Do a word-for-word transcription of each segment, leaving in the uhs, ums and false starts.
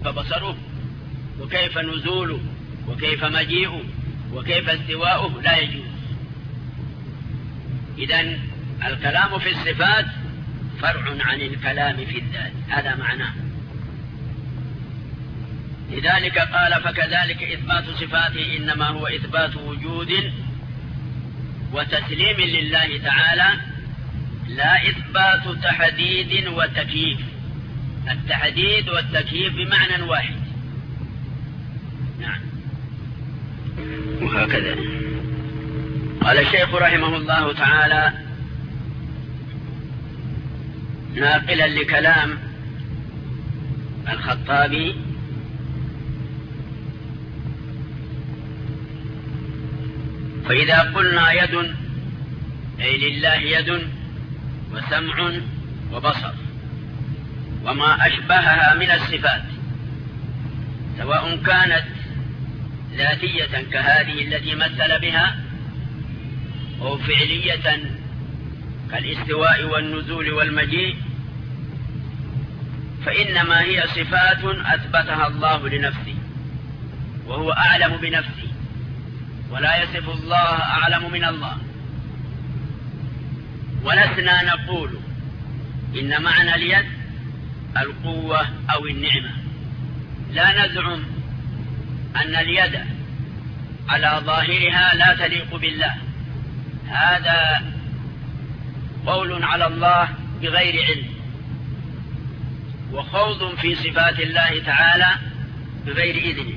كيف بصره وكيف نزوله وكيف مجيئه وكيف استواؤه لا يجوز. إذن الكلام في الصفات فرع عن الكلام في الذات، هذا معناه. لذلك قال فكذلك إثبات صفاته إنما هو إثبات وجود وتسليم لله تعالى، لا إثبات تحديد وتكييف. التحديد والتكييف بمعنى واحد. نعم. وهكذا قال الشيخ رحمه الله تعالى ناقلا لكلام الخطابي: فإذا قلنا يد أي لله يد وسمع وبصر وما أشبهها من الصفات، سواء كانت ذاتية كهذه التي مثل بها أو فعلية كالاستواء والنزول والمجيء، فإنما هي صفات أثبتها الله لنفسه وهو أعلم بنفسه، ولا يصف الله أعلم من الله. ولسنا نقول إن معنى اليد القوة أو النعمة، لا نزعم أن اليد على ظاهرها لا تليق بالله، هذا قول على الله بغير علم وخوض في صفات الله تعالى بغير إذنه.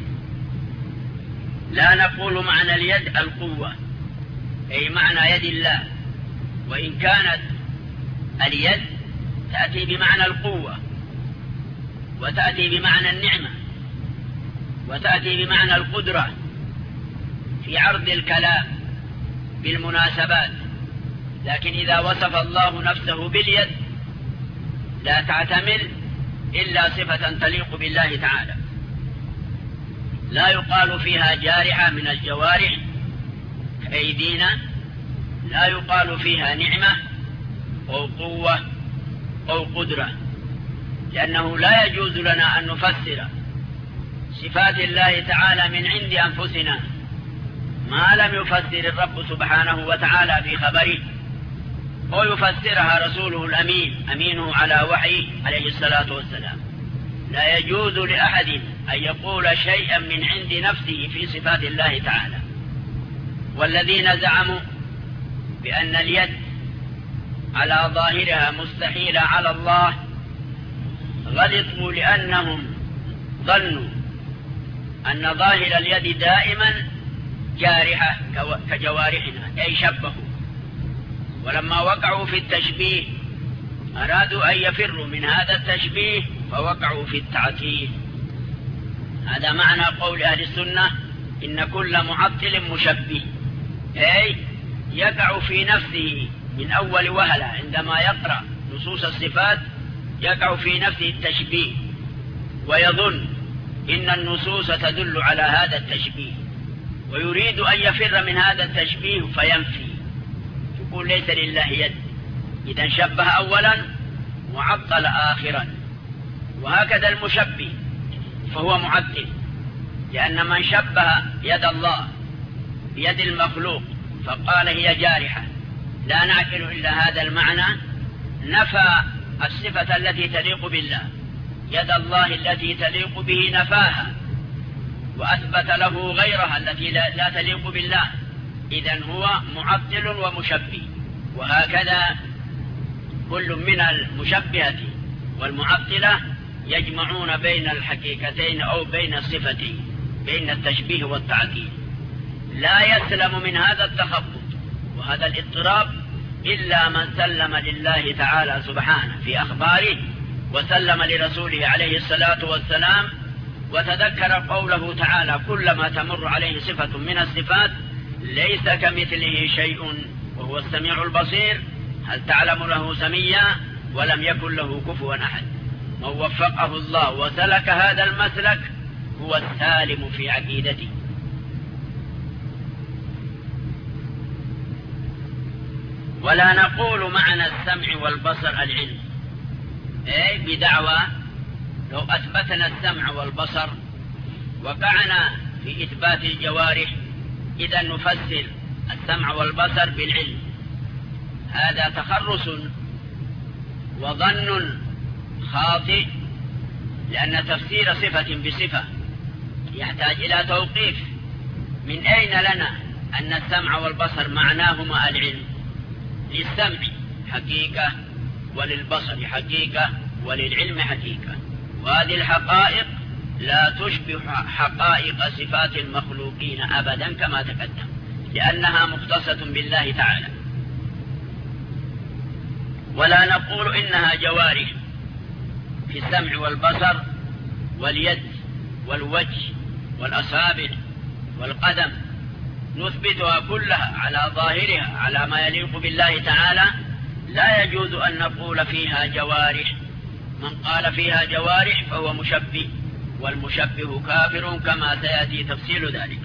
لا نقول معنى اليد القوة أي معنى يد الله، وإن كانت اليد تأتي بمعنى القوة وتأتي بمعنى النعمة وتأتي بمعنى القدرة في عرض الكلام بالمناسبات، لكن إذا وصف الله نفسه باليد لا تعتمل إلا صفة تليق بالله تعالى، لا يقال فيها جارحة من الجوارح كأيدينا، لا يقال فيها نعمة أو قوة أو قدرة، لأنه لا يجوز لنا أن نفسر صفات الله تعالى من عند أنفسنا ما لم يفسر الرب سبحانه وتعالى في خبره أو يفسرها رسوله الأمين أمينه على وحيه عليه الصلاة والسلام. لا يجوز لأحد أن يقول شيئا من عند نفسه في صفات الله تعالى. والذين زعموا بأن اليد على ظاهرها مستحيلة على الله غلطوا، لأنهم ظنوا أن ظاهر اليد دائما جارحة كجوارحنا أي شبهوا، ولما وقعوا في التشبيه أرادوا أن يفروا من هذا التشبيه فوقعوا في التعطيل. هذا معنى قول أهل السنة إن كل معطل مشبه، أي يقع في نفسه من أول وهلة عندما يقرأ نصوص الصفات يقع في نفسه التشبيه ويظن إن النصوص تدل على هذا التشبيه ويريد أن يفر من هذا التشبيه فينفي، يقول ليس لله يد، إذا شبه أولا وعطل آخرا. وهكذا المشبه فهو معطل، لأن من شبه يد الله بيد المخلوق فقال هي جارحة لا نعقل إلا هذا المعنى، نفى الصفة التي تليق بالله، يد الله التي تليق به نفاها وأثبت له غيرها التي لا تليق بالله، إذن هو معطل ومشبه. وهكذا كل من المشبهة والمعطلة يجمعون بين الحقيقتين أو بين الصفتين، بين التشبيه والتعطيل. لا يسلم من هذا التخبط وهذا الاضطراب إلا من سلم لله تعالى سبحانه في أخباره وسلم لرسوله عليه الصلاة والسلام، وتذكر قوله تعالى كلما تمر عليه صفة من الصفات ليس كمثله شيء وهو السميع البصير، هل تعلم له سميا ولم يكن له كفوا أحد. من وفقه الله وسلك هذا المسلك هو السالم في عقيدته. ولا نقول معنى السمع والبصر العلم، أي بدعوى لو أثبتنا السمع والبصر وقعنا في إثبات الجوارح، إذا نفسر السمع والبصر بالعلم. هذا تخرص وظن خاطئ، لأن تفسير صفة بصفة يحتاج إلى توقيف. من أين لنا أن السمع والبصر معناهما العلم؟ للسمع حقيقة وللبصر حقيقة وللعلم حقيقة، وهذه الحقائق لا تشبه حقائق صفات المخلوقين أبدا كما تقدم، لأنها مختصة بالله تعالى. ولا نقول إنها جوارح في السمع والبصر واليد والوجه والأصابع والقدم، نثبتها كلها على ظاهرها على ما يليق بالله تعالى. لا يجوز أن نقول فيها جوارح. من قال فيها جوارح فهو مشبه، والمشبه كافر كما سيأتي تفصيل ذلك.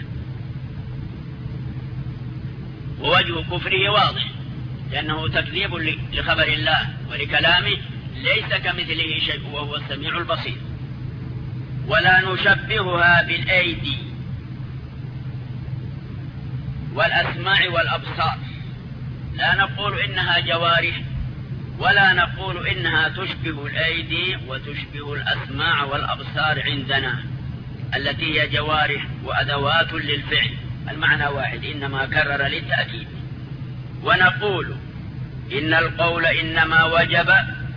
ووجه كفره واضح، لأنه تكذيب لخبر الله ولكلامه، ليس كمثله شيء وهو السميع البصير. ولا نشبهها بالأيدي والأسماع والأبصار، لا نقول إنها جوارح، ولا نقول إنها تشبه الأيدي وتشبه الأسماع والأبصار عندنا التي هي جوارح وأدوات للفعل، المعنى واحد إنما كرر للتأكيد. ونقول إن القول إنما وجب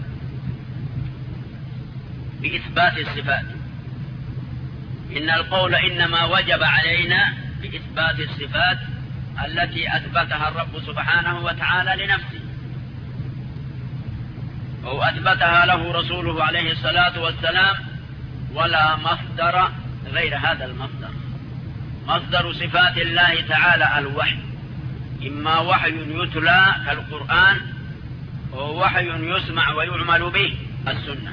بإثبات الصفات، إن القول إنما وجب علينا بإثبات الصفات التي أثبتها الرب سبحانه وتعالى لنفسه، أو أثبتها له رسوله عليه الصلاة والسلام، ولا مصدر غير هذا المصدر. مصدر صفات الله تعالى الوحي، إما وحي يتلى كالقرآن، أو وحي يسمع ويعمل به السنة،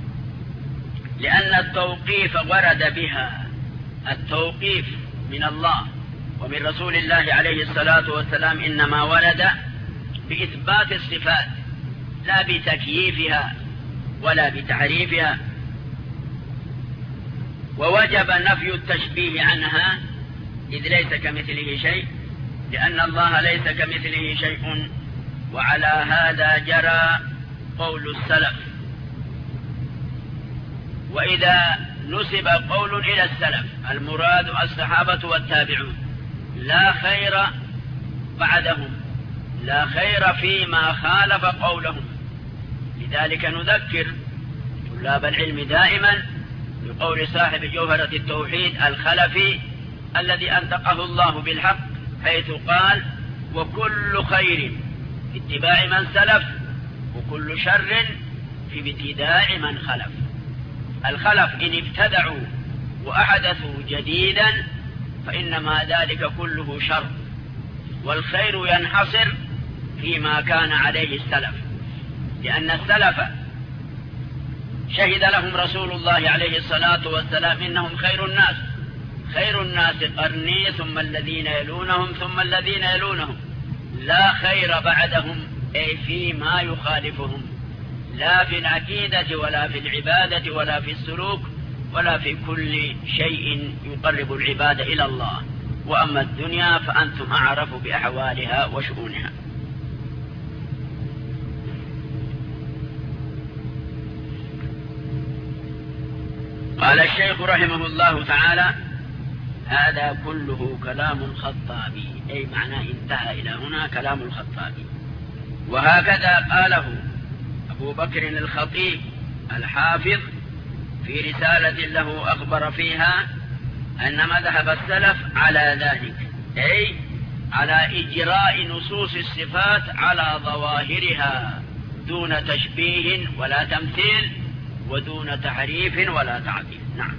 لأن التوقيف ورد بها. التوقيف من الله ومن رسول الله عليه الصلاة والسلام إنما ورد بإثبات الصفات، لا بتكييفها ولا بتعريفها. ووجب نفي التشبيه عنها، إذ ليس كمثله شيء، لأن الله ليس كمثله شيء. وعلى هذا جرى قول السلف. وإذا نسب قول إلى السلف المراد الصحابة والتابعون، لا خير بعدهم، لا خير فيما خالف قولهم. لذلك نذكر طلاب العلم دائما بقول صاحب جوهرة التوحيد الخلفي الذي أنطقه الله بالحق، حيث قال: وكل خير في اتباع من سلف، وكل شر في ابتداع من خلف. الخلف إن ابتدعوا وأحدثوا جديدا فإنما ذلك كله شر، والخير ينحصر فيما كان عليه السلف، لأن السلف شهد لهم رسول الله عليه الصلاة والسلام إنهم خير الناس، خير الناس قرني ثم الذين يلونهم ثم الذين يلونهم، لا خير بعدهم أي فيما يخالفهم، لا في العقيدة ولا في العبادة ولا في السلوك ولا في كل شيء يقرب العباد إلى الله. وأما الدنيا فأنتم أعرف بأحوالها وشؤونها. قال الشيخ رحمه الله تعالى: هذا كله كلام الخطابي، أي معناه انتهى إلى هنا كلام الخطابي. وهكذا قاله أبو بكر الخطيب الحافظ في رسالة له أخبر فيها أن مذهب السلف على ذلك، أي على إجراء نصوص الصفات على ظواهرها دون تشبيه ولا تمثيل ودون تحريف ولا تعطيل. نعم.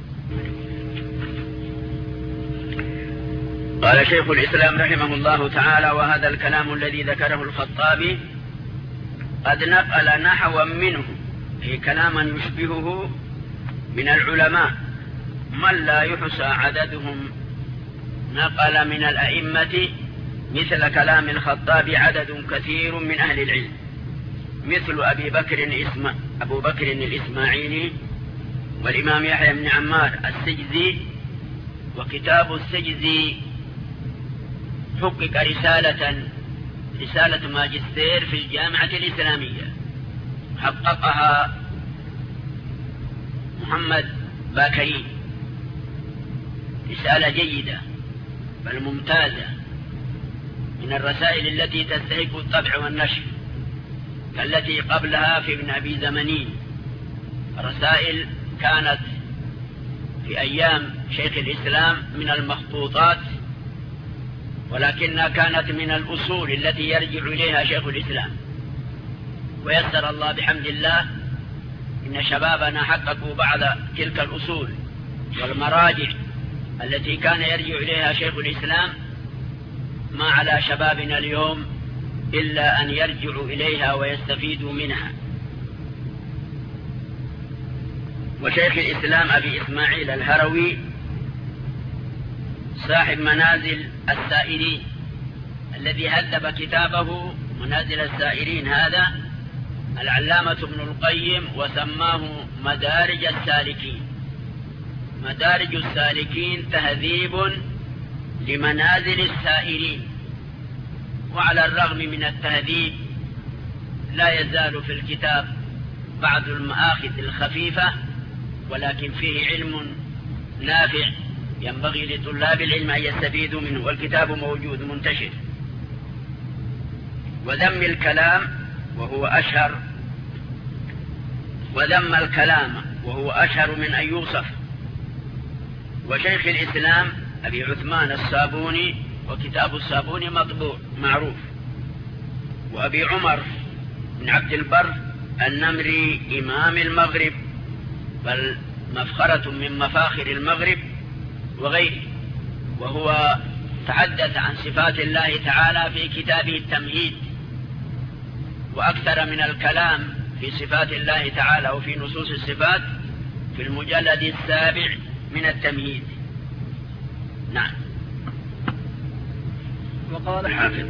قال شيخ الإسلام رحمه الله تعالى: وهذا الكلام الذي ذكره الخطابي قد نقل نحوا منه، أي كلاما يشبهه من العلماء من لا يحصى عددهم، نقل من الأئمة مثل كلام الخطابي عدد كثير من أهل العلم، مثل أبي بكر الإسما أبو بكر الإسماعيلي والإمام يحيى بن عمار السجزي. وكتاب السجزي حقق رسالة رسالة ماجستير في الجامعة الإسلامية، حققها محمد باكري، رسالة جيدة بل ممتازة، من الرسائل التي تستحق الطبع والنشر، كالتي قبلها في ابن أبي زمنين. رسائل كانت في أيام شيخ الإسلام من المخطوطات، ولكنها كانت من الأصول التي يرجع إليها شيخ الإسلام. ويسر الله بحمد الله إن شبابنا حققوا بعض تلك الأصول والمراجع التي كان يرجع إليها شيخ الإسلام. ما على شبابنا اليوم إلا أن يرجعوا إليها ويستفيدوا منها. وشيخ الإسلام أبي إسماعيل الهروي صاحب منازل السائرين الذي هذب كتابه منازل السائرين هذا العلامة ابن القيم وسماه مدارج السالكين. مدارج السالكين تهذيب لمنازل السائرين. وعلى الرغم من التهذيب لا يزال في الكتاب بعض المآخذ الخفيفة، ولكن فيه علم نافع ينبغي لطلاب العلم أن يستفيدوا منه، والكتاب موجود منتشر. وذم الكلام وهو أشهر وذم الكلام وهو أشهر من أن يوصف. وشيخ الإسلام أبي عثمان الصابوني، وكتاب الصابوني مطبوع معروف. وأبي عمر بن عبد البر النمري إمام المغرب، بل مفخرة من مفاخر المغرب وغيره، وهو تحدث عن صفات الله تعالى في كتابه التمهيد، وأكثر من الكلام في صفات الله تعالى وفي نصوص الصفات في المجلد السابع من التمهيد. نعم. وقال الحافظ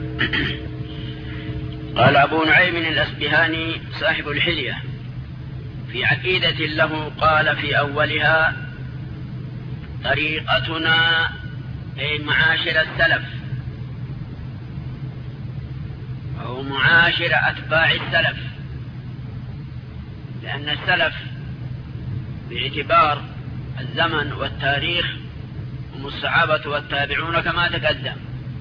قال أبو نعيم الأسبهاني صاحب الحلية في عقيدة له قال في أولها: طريقتنا أي معاشر السلف أو معاشر أتباع السلف، لأن السلف باعتبار الزمن والتاريخ هم الصحابة والتابعون كما تقدم،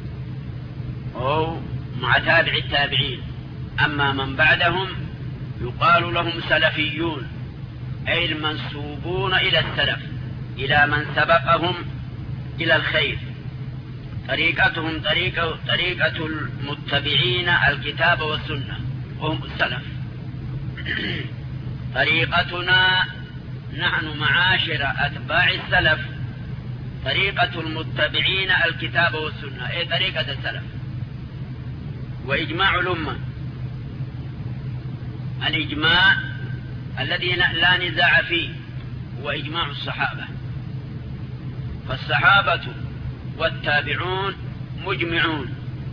أو مع تابع التابعين. أما من بعدهم يقال لهم سلفيون، أي المنسوبون إلى السلف، إلى من سبقهم إلى الخير. طريقتهم طريقة, طريقة المتبعين الكتاب والسنة وهم السلف. طريقتنا نحن معاشر أتباع السلف طريقة المتبعين الكتاب والسنة، أي طريقة السلف. وإجماع الأمة، الإجماع الذي لا نزاع فيه هو إجماع الصحابة. فالصحابة والتابعون مجمعون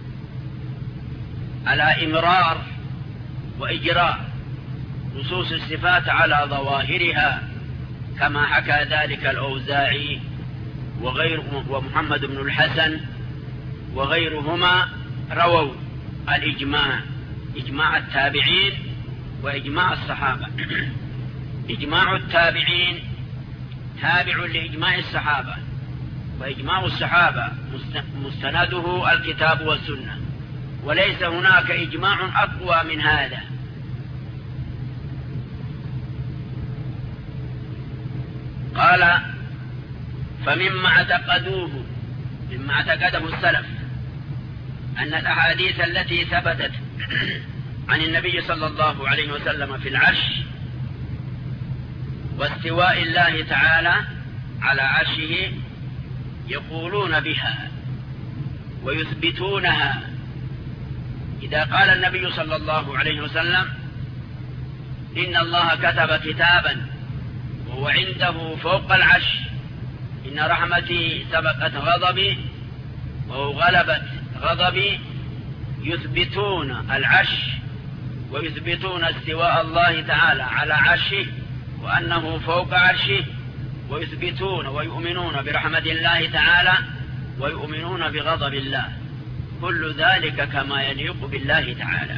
على إمرار وإجراء نصوص الصفات على ظواهرها، كما حكى ذلك الأوزاعي وغير ومحمد بن الحسن وغيرهما رووا الإجماع، إجماع التابعين وإجماع الصحابة. إجماع التابعين تابع لإجماع الصحابة، وإجماع الصحابة مستنده الكتاب والسنة، وليس هناك إجماع أقوى من هذا. قال: فمما اعتقدوه مما اعتقده السلف أن الأحاديث التي ثبتت عن النبي صلى الله عليه وسلم في العرش واستواء الله تعالى على عرشه يقولون بها ويثبتونها. إذا قال النبي صلى الله عليه وسلم: إن الله كتب كتابا وهو عنده فوق العرش، إن رحمتي سبقت غضبي وهو غلبت غضبي، يثبتون العرش ويثبتون استواء الله تعالى على عرشه وأنه فوق عرشه، ويثبتون ويؤمنون برحمة الله تعالى، ويؤمنون بغضب الله، كل ذلك كما يليق بالله تعالى.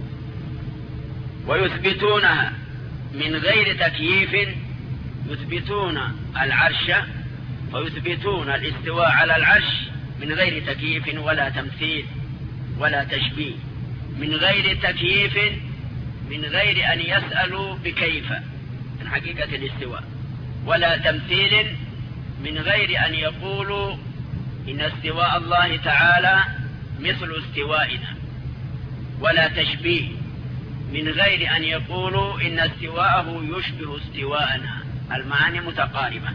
ويثبتونها من غير تكييف، يثبتون العرش ويثبتون الاستواء على العرش من غير تكييف ولا تمثيل ولا تشبيه، من غير تكييف، من غير أن يسألوا بكيف من حقيقة الاستواء، ولا تمثيل، من غير أن يقولوا إن استواء الله تعالى مثل استوائنا، ولا تشبيه، من غير أن يقولوا إن استواءه يشبه استواءنا، المعاني متقاربة.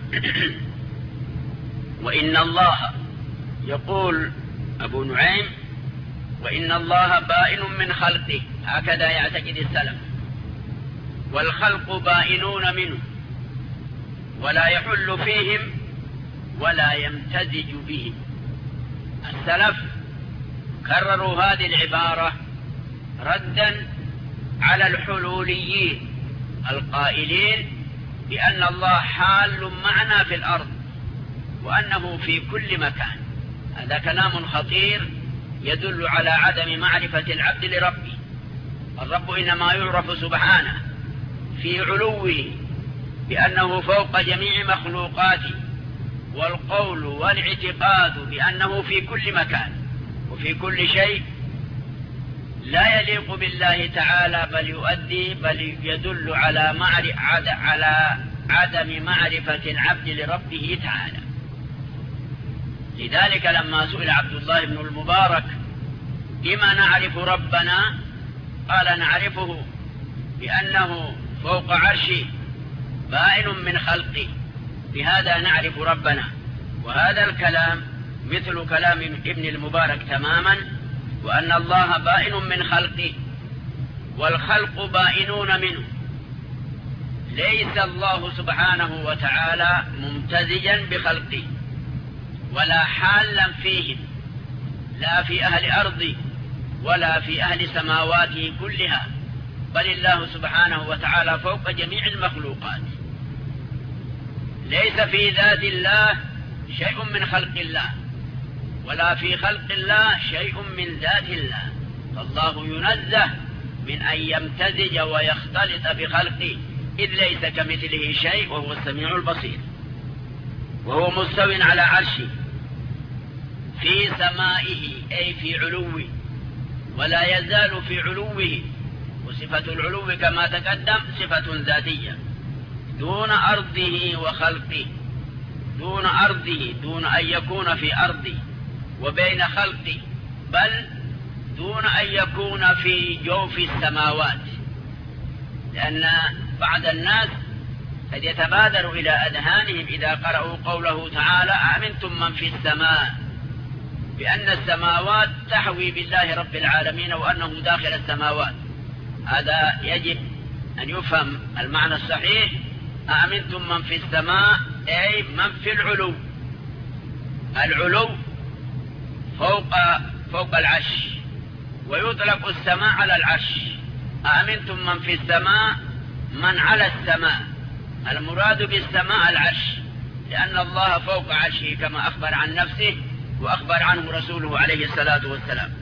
وإن الله، يقول أبو نعيم: وإن الله بائن من خلقه، هكذا يعتقد السلف، والخلق بائنون منه، ولا يحل فيهم ولا يمتزج بهم. السلف كرروا هذه العبارة ردا على الحلوليين القائلين بأن الله حال معنا في الأرض، وأنه في كل مكان. هذا كلام خطير يدل على عدم معرفة العبد لربه. الرب إنما يعرف سبحانه في علوه بأنه فوق جميع مخلوقاته، والقول والاعتقاد بأنه في كل مكان وفي كل شيء لا يليق بالله تعالى، بل يؤدي بل يدل على على عدم معرفة العبد لربه تعالى. لذلك لما سئل عبد الله بن المبارك: بما نعرف ربنا؟ قال: نعرفه بأنه فوق عرشه بائن من خلقه، بهذا نعرف ربنا. وهذا الكلام مثل كلام ابن المبارك تماما، وأن الله بائن من خلقه، والخلق بائنون منه. ليس الله سبحانه وتعالى ممتزجا بخلقه ولا حالا فيهم، لا في أهل أرضه ولا في أهل سماواته كلها، بل الله سبحانه وتعالى فوق جميع المخلوقات. ليس في ذات الله شيء من خلق الله، ولا في خلق الله شيء من ذات الله، فالله ينزه من أن يمتزج ويختلط بخلقه، إذ ليس كمثله شيء وهو السميع البصير. وهو مستو على عرشه في سمائه، أي في علوه، ولا يزال في علوه. وصفة العلو كما تقدم صفة ذاتية، دون أرضه وخلقه، دون أرضه، دون أن يكون في أرضه وبين خلقه، بل دون أن يكون في جوف السماوات. لأن بعض الناس قد يتبادر إلى أذهانهم إذا قرأوا قوله تعالى: أأمنتم من في السماء، بأن السماوات تحوي بالله رب العالمين وأنه داخل السماوات. هذا يجب أن يفهم المعنى الصحيح: أأمنتم من في السماء، أي من في العلو. العلو فوق فوق العرش، ويطلق السماء على العرش. أأمنتم من في السماء، من على السماء، المراد بالسماء العرش، لأن الله فوق عرشه كما أخبر عن نفسه وأخبر عنه رسوله عليه الصلاة والسلام.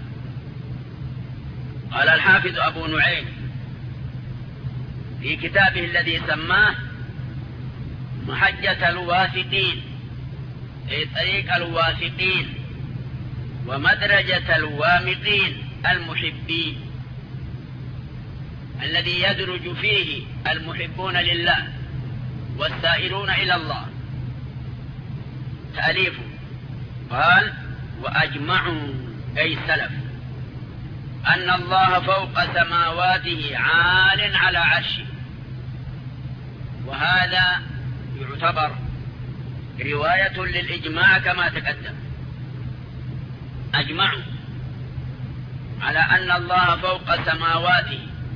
قال الحافظ أبو نعيم في كتابه الذي سماه محجة الواثقين، أي طريق الواثقين، ومدرجة الوامقين المحبين، الذي يدرج فيه المحبون لله والسائرون إلى الله. تأليفه قال: وأجمعوا، أي سلف، أن الله فوق سماواته عال على عرشه. وهذا يعتبر رواية للإجماع كما تقدم. أجمعوا على أن الله فوق سماواته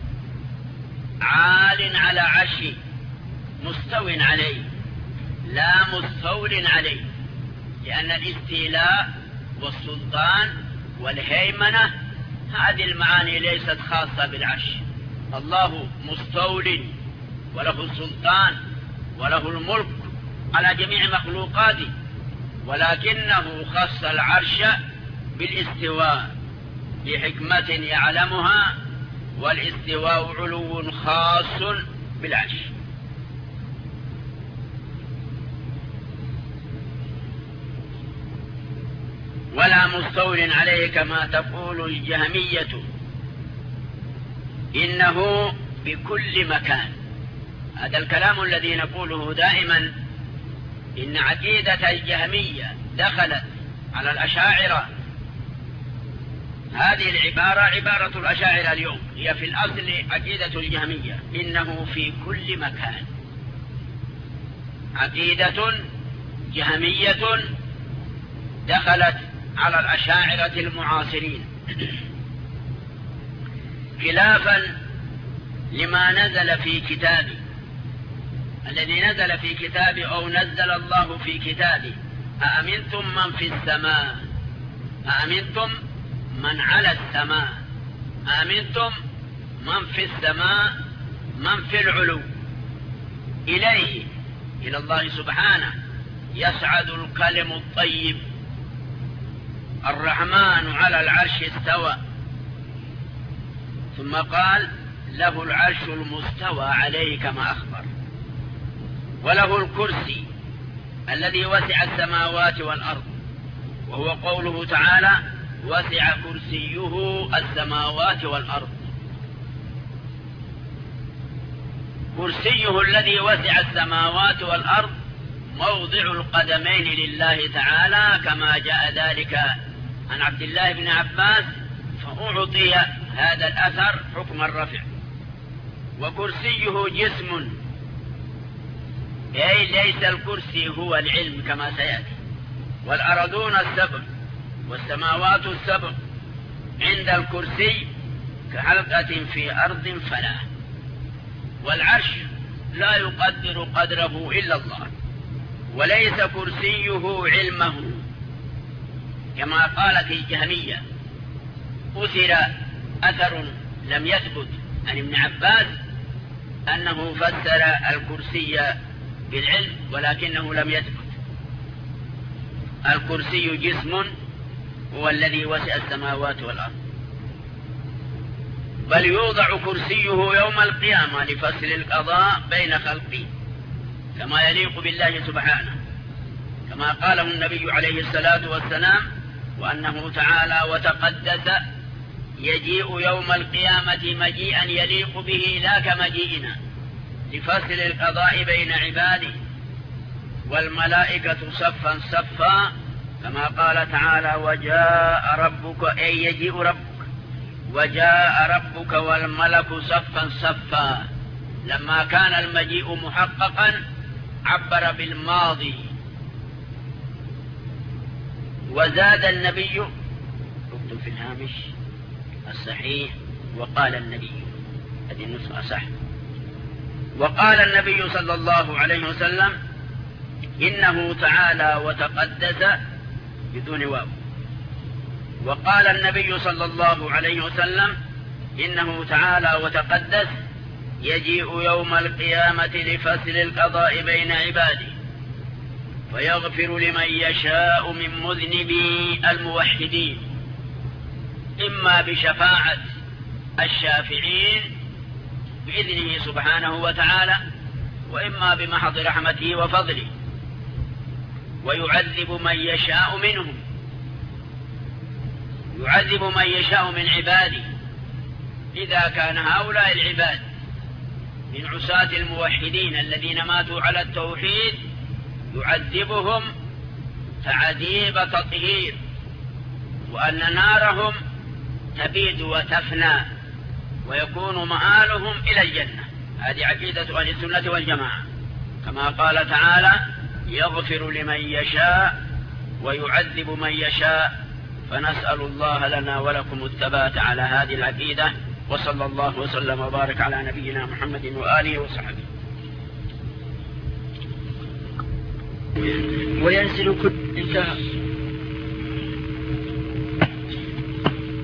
عال على عرشه، مستو عليه لا مستول عليه، لأن الاستيلاء والسلطان والهيمنة هذه المعاني ليست خاصة بالعرش. الله مستول وله السلطان وله الملك على جميع مخلوقاته، ولكنه خص العرش بالاستواء لحكمة يعلمها، والاستواء علو خاص بالعرش. ولا مستول عليه كما تقول الجهمية، إنه بكل مكان. هذا الكلام الذي نقوله دائما، إن عقيدة الجهمية دخلت على الأشاعرة. هذه العبارة عبارة الأشاعرة اليوم، هي في الأصل عقيدة الجهمية، إنه في كل مكان. عقيدة جهمية دخلت على الأشاعرة المعاصرين، خلافا لما نزل في كتابه. الذي نزل في كتابه أو نزل الله في كتابه: أأمنتم من في السماء، أأمنتم من على السماء، أأمنتم من في السماء، من في العلو. إليه، إلى الله سبحانه، يصعد الكلم الطيب. الرحمن على العرش استوى، ثم قال: له العرش المستوى عليه كما أخبر. وله الكرسي الذي وسع السماوات والأرض، وهو قوله تعالى: وسع كرسيه السماوات والأرض. كرسيه الذي وسع السماوات والأرض موضع القدمين لله تعالى، كما جاء ذلك عن عبد الله بن عباس، فأعطي هذا الأثر حكم الرفع. وكرسيه جسم، أي ليس الكرسي هو العلم كما سيأتي. والأرضون السبع والسماوات السبع عند الكرسي كحلقة في أرض فلا. والعرش لا يقدر قدره إلا الله، وليس كرسيه علمه كما قالت الجهمية. أثر أثر لم يثبت عن ابن عباس أنه فسر الكرسي بالعلم، ولكنه لم يثبت. الكرسي جسم هو الذي وسع السماوات والأرض، بل يوضع كرسيه يوم القيامة لفصل القضاء بين خلقه كما يليق بالله سبحانه، كما قاله النبي عليه الصلاة والسلام: وأنه تعالى وتقدس يجيء يوم القيامة مجيئا يليق به لا كمجيئنا، لفصل القضاء بين عباده، والملائكة صفا صفا، كما قال تعالى: وجاء ربك، أي يجيء ربك، وجاء ربك والملك صفا صفا. لما كان المجيء محققا عبر بالماضي. وزاد النبي، اكتب في الهامش الصحيح: وقال النبي، هذه النسخة صح. وقال النبي صلى الله عليه وسلم: إنه تعالى وتقدس بدون واو. وقال النبي صلى الله عليه وسلم: إنه تعالى وتقدس يجيء يوم القيامة لفصل القضاء بين عباده، فيغفر لمن يشاء من مذنبي الموحدين، إما بشفاعة الشافعين بإذنه سبحانه وتعالى، وإما بمحض رحمته وفضله، ويعذب من يشاء منهم، يعذب من يشاء من عباده. إذا كان هؤلاء العباد من عصاة الموحدين الذين ماتوا على التوحيد يعذبهم تعذيب تطهير، وأن نارهم تبيد وتفنى ويكون مآلهم إلى الجنة. هذه عقيدة أهل السنة والجماعة، كما قال تعالى: يغفر لمن يشاء ويعذب من يشاء. فنسأل الله لنا ولكم الثبات على هذه العقيدة، وصلى الله وسلم وبارك على نبينا محمد وآله وصحبه. وينزل كل انتهى.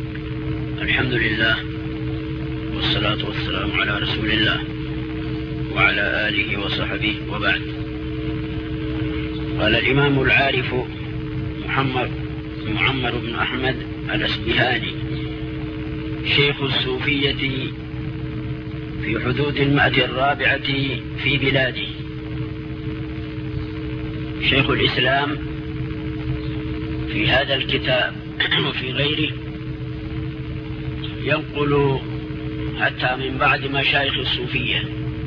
الحمد لله والصلاة والسلام على رسول الله وعلى آله وصحبه وبعد. قال الإمام العارف محمد معمر بن أحمد الأسبهاني شيخ الصوفية في حدود المئة الرابعة في بلاده، شيخ الإسلام في هذا الكتاب وفي غيره ينقل حتى من بعد مشايخ الصوفية،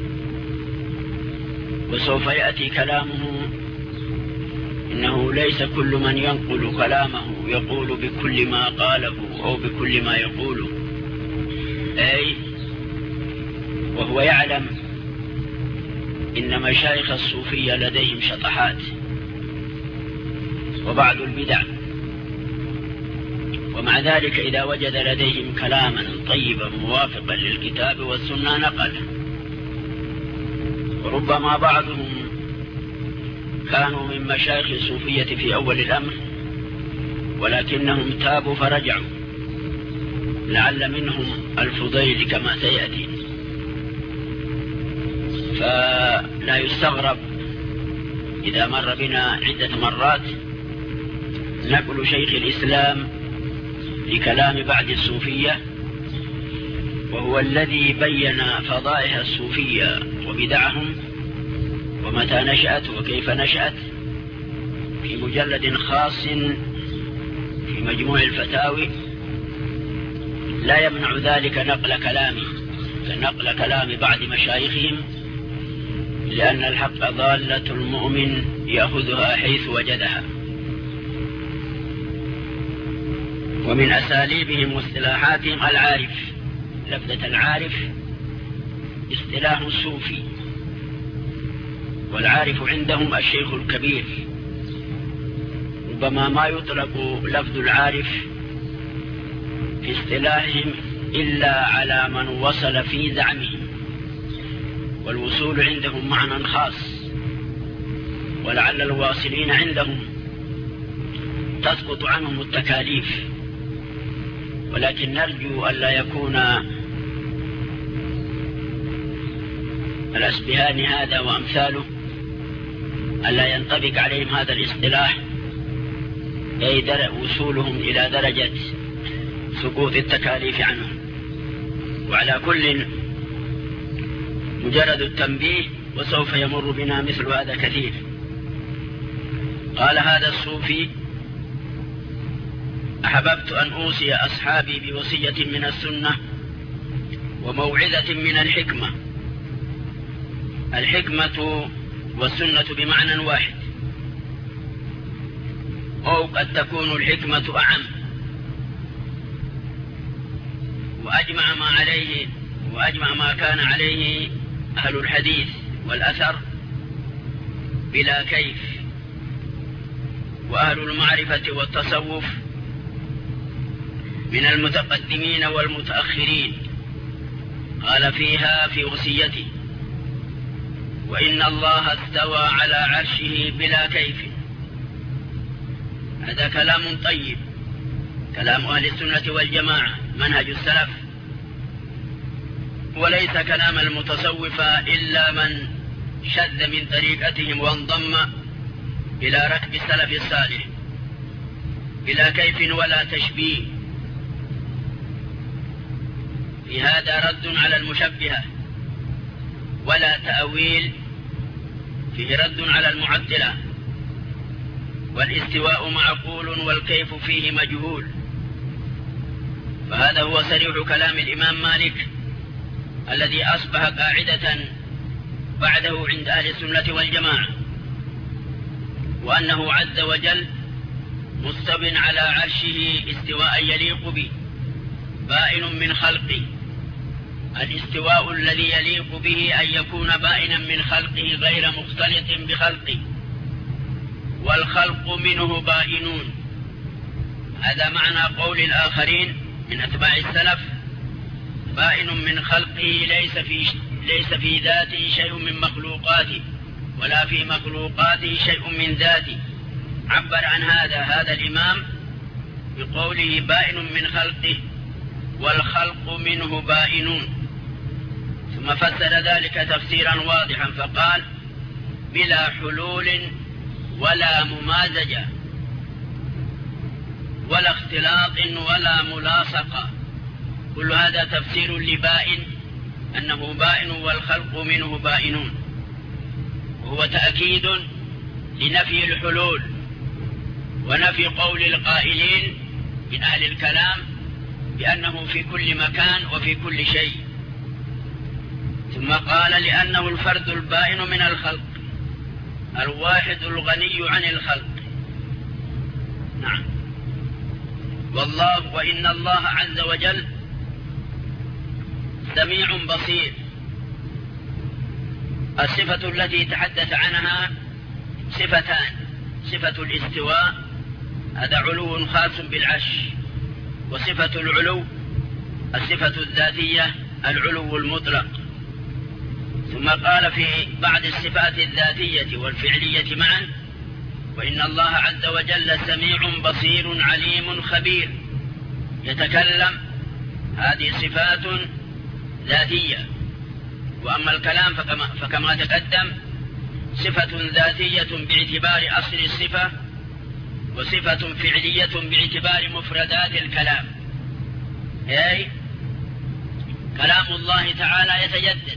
وسوف يأتي كلامه إنه ليس كل من ينقل كلامه يقول بكل ما قاله أو بكل ما يقوله، أي وهو يعلم إن مشايخ الصوفية لديهم شطحات وبعض البدع، ومع ذلك إذا وجد لديهم كلاما طيبا موافقا للكتاب والسنة نقله. وربما بعضهم كانوا من مشايخ الصوفية في أول الأمر ولكنهم تابوا فرجعوا، لعل منهم الفضيل كما سيأتي. فلا يستغرب إذا مر بنا عدة مرات نقل شيخ الإسلام لكلام بعد الصوفية، وهو الذي بين فضائح الصوفية وبدعهم ومتى نشأت وكيف نشأت في مجلد خاص في مجموع الفتاوي، لا يمنع ذلك نقل كلامه كنقل كلام بعض مشايخهم، لأن الحق ضالة المؤمن يأخذها حيث وجدها. ومن أساليبهم واصطلاحاتهم العارف، لفظة العارف اصطلاح الصوفي، والعارف عندهم الشيخ الكبير. ربما ما يطلق لفظ العارف في اصطلاحهم إلا على من وصل في زعمهم، والوصول عندهم معنى خاص، ولعل الواصلين عندهم تسقط عنهم التكاليف، ولكن نرجو ألا يكون الأسبهاني هذا وأمثاله ألا ينطبق عليهم هذا الاصطلاح، أي وصولهم إلى درجة سقوط التكاليف عنهم. وعلى كل مجرد التنبيه، وسوف يمر بنا مثل هذا كثير. قال هذا الصوفي: أحببت أن أوصي أصحابي بوصية من السنة وموعظة من الحكمة. الحكمة والسنة بمعنى واحد، أو قد تكون الحكمة أعم، وأجمع ما عليه وأجمع ما كان عليه أهل الحديث والأثر بلا كيف، وأهل المعرفة والتصوف من المتقدمين والمتأخرين. قال فيها في وصيته: وإن الله استوى على عرشه بلا كيف. هذا كلام طيب، كلام أهل السنة والجماعة، منهج السلف، وليس كلام المتصوفة إلا من شذ من طريقتهم وانضم إلى ركب السلف الصالح، بلا كيف ولا تشبيه. في هذا رد على المشبهة، ولا تأويل، فيه رد على المعطلة. والاستواء معقول والكيف فيه مجهول. فهذا هو صريح كلام الإمام مالك الذي أصبح قاعدة بعده عند أهل السنة والجماعة، وأنه عز وجل مستو على عرشه استواء يليق به، بائن من خلقه. الاستواء الذي يليق به أن يكون بائنا من خلقه غير مختلط بخلقه، والخلق منه بائنون. هذا معنى قول الآخرين من أتباع السلف: بائن من خلقه، ليس في, ليس في ذاته شيء من مخلوقاته، ولا في مخلوقاته شيء من ذاته. عبر عن هذا هذا الإمام بقوله: بائن من خلقه والخلق منه بائنون. ثم فسر ذلك تفسيرا واضحا فقال بلا حلول ولا ممازجة ولا اختلاط ولا ملاصقة. كل هذا تفسير لبائن، أنه بائن والخلق منه بائنون، وهو تأكيد لنفي الحلول ونفي قول القائلين من أهل الكلام بأنه في كل مكان وفي كل شيء. ثم قال لأنه الفرد البائن من الخلق الواحد الغني عن الخلق. نعم. والله وإن الله عز وجل سميع بصير. الصفة التي تحدث عنها صفتان: صفة الاستواء هذا علو خاص بالعرش، وصفة العلو الصفة الذاتية العلو المطلق. ثم قال في بعض الصفات الذاتية والفعلية معا: وإن الله عز وجل سميع بصير عليم خبير. يتكلم، هذه صفات ذاتية. وأما الكلام فكما, فكما تقدم صفة ذاتية باعتبار أصل الصفة، وصفة فعلية باعتبار مفردات الكلام. أي كلام الله تعالى يتجدد.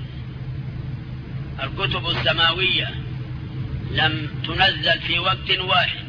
الكتب السماوية لم تنزل في وقت واحد،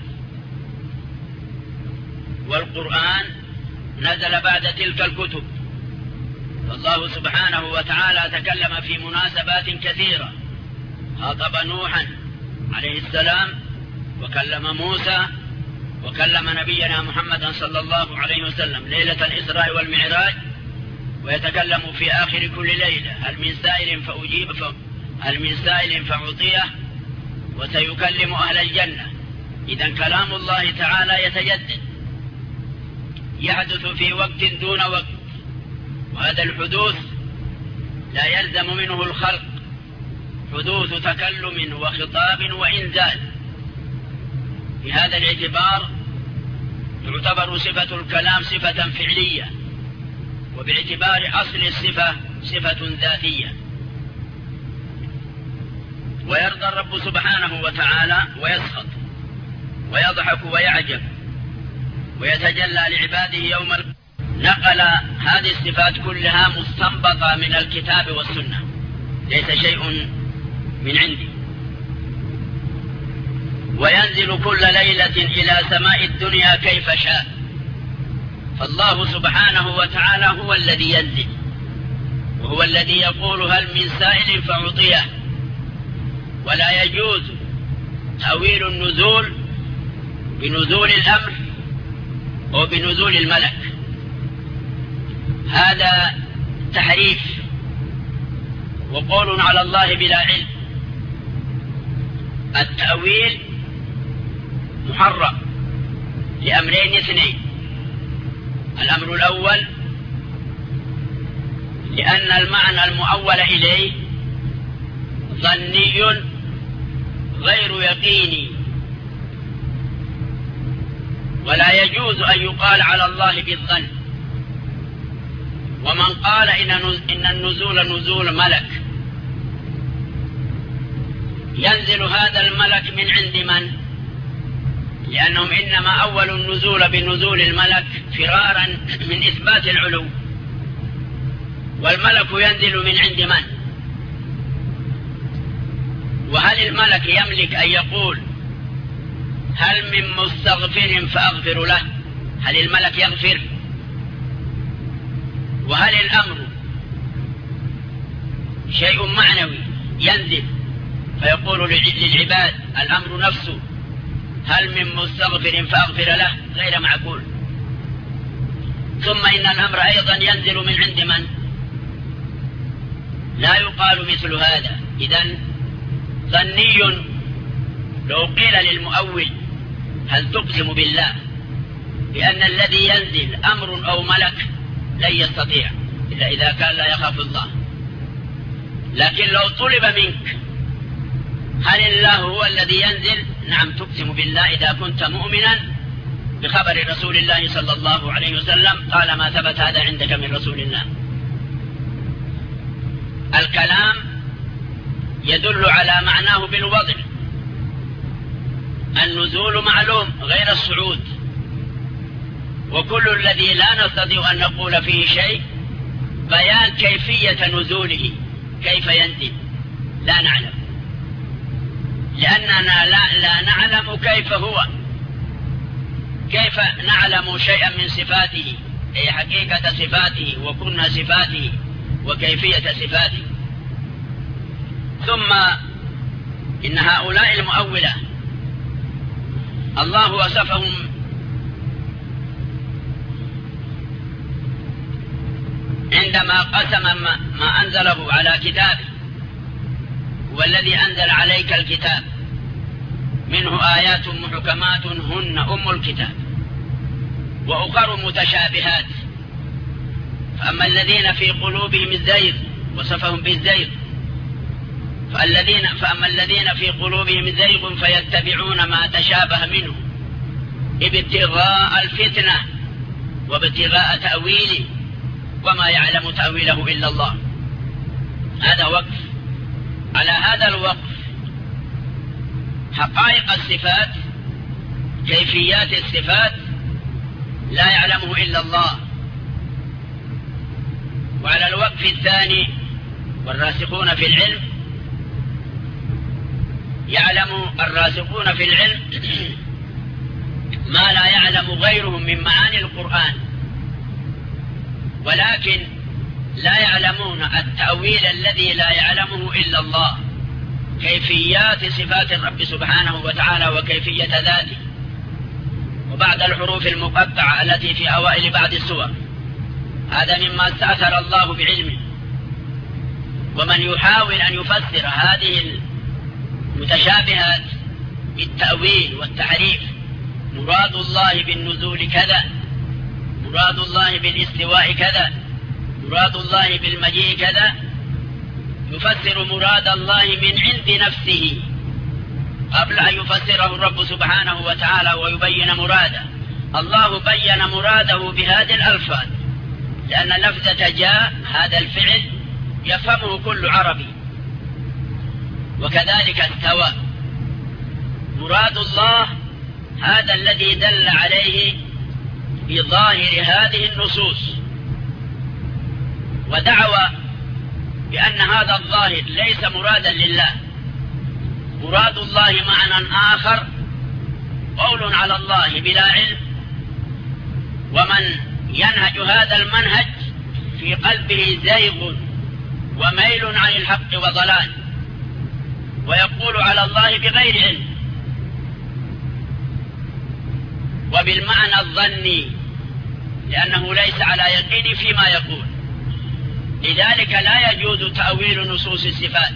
والقرآن نزل بعد تلك الكتب. فالله سبحانه وتعالى تكلم في مناسبات كثيرة، خاطب نوحا عليه السلام، وكلم موسى، وكلم نبينا محمدا صلى الله عليه وسلم ليلة الإسراء والمعراج، ويتكلم في آخر كل ليلة: هل من سائل فأجيب هل من سائل فأعطيه، وسيكلم أهل الجنة. إذن كلام الله تعالى يتجدد، يحدث في وقت دون وقت، وهذا الحدوث لا يلزم منه الخلق، حدوث تكلم وخطاب وإنزال. في هذا الاعتبار تعتبر صفة الكلام صفة فعلية، وباعتبار أصل الصفة صفة ذاتية. ويرضى الرب سبحانه وتعالى ويسخط ويضحك ويعجب ويتجلى لعباده يوم القيامة. نقل هذه الصفات كلها مستنبطة من الكتاب والسنة، ليس شيء من عندي. وينزل كل ليلة إلى سماء الدنيا كيف شاء. فالله سبحانه وتعالى هو الذي ينزل، وهو الذي يقول: هل من سائل فأعطيه. ولا يجوز تأويل النزول بنزول الأمر أو بنزول الملك، هذا تحريف وقول على الله بلا علم. التأويل محرم لأمرين اثنين: الأمر الأول لأن المعنى المؤول إليه ظني غير يقيني، ولا يجوز أن يقال على الله بالظن. ومن قال إن النزول نزول ملك، ينزل هذا الملك من عند من؟ لأنهم إنما أول النزول بنزول الملك فرارا من إثبات العلو، والملك ينزل من عند من؟ وهل الملك يملك أن يقول: هل من مستغفر فأغفر له؟ هل الملك يغفر؟ وهل الأمر شيء معنوي ينزل فيقول للعباد الأمر نفسه: هل من مستغفر فأغفر له؟ غير معقول. ثم إن الأمر أيضا ينزل من عند من؟ لا يقال مثل هذا. إذن ظني لو قيل للمؤول: هل تقسم بالله بأن الذي ينزل أمر أو ملك؟ لن يستطيع إلا إذا كان لا يخاف الله. لكن لو طلب منك: هل الله هو الذي ينزل؟ نعم، تقسم بالله إذا كنت مؤمنا بخبر رسول الله صلى الله عليه وسلم. قال: ما ثبت هذا عندك من رسول الله. الكلام يدل على معناه بالوضع. النزول معلوم غير الصعود، وكل الذي لا نستطيع أن نقول فيه شيء بيان كيفية نزوله، كيف ينزل لا نعلم، لأننا لا, لا نعلم كيف هو، كيف نعلم شيئا من صفاته، أي حقيقة صفاته وكن صفاته وكيفية صفاته. ثم إن هؤلاء المؤولة الله وصفهم عندما قسم ما أنزله على كتابه، والذي أنزل عليك الكتاب منه آيات محكمات هن أم الكتاب وأخر متشابهات، فأما الذين في قلوبهم الزيغ وصفهم بالزيغ فالذين فأما الذين في قلوبهم زيغ فيتبعون ما تشابه منه ابتغاء الفتنة وابتغاء تأويله وما يعلم تأويله إلا الله. هذا وقف. على هذا الوقف حقائق الصفات، كيفيات الصفات لا يعلمه إلا الله. وعلى الوقف الثاني والراسخون في العلم، يعلم الراسخون في العلم ما لا يعلم غيرهم من معاني القرآن، ولكن لا يعلمون التأويل الذي لا يعلمه إلا الله، كيفيات صفات الرب سبحانه وتعالى وكيفية ذاته، وبعد الحروف المقطعة التي في أوائل بعض السور. هذا مما استأثر الله بعلمه. ومن يحاول أن يفسر هذه المتشابهات بالتأويل والتحريف، مراد الله بالنزول كذا، مراد الله بالاستواء كذا، مراد الله بالمجيء كذا، يفسر مراد الله من عند نفسه قبل أن يفسره الرب سبحانه وتعالى ويبين مراده. الله بين مراده بهذه الألفاظ، لأن لفظة جاء هذا الفعل يفهمه كل عربي، وكذلك استوى. مراد الله هذا الذي دل عليه بظاهر هذه النصوص، ودعوى بأن هذا الظاهر ليس مرادا لله. مراد الله معنى آخر، قول على الله بلا علم، ومن ينهج هذا المنهج في قلبه زيغ وميل عن الحق وضلال، ويقول على الله بغير علم وبالمعنى الظني، لأنه ليس على يقين فيما يقول. لذلك لا يجوز تأويل نصوص الصفات.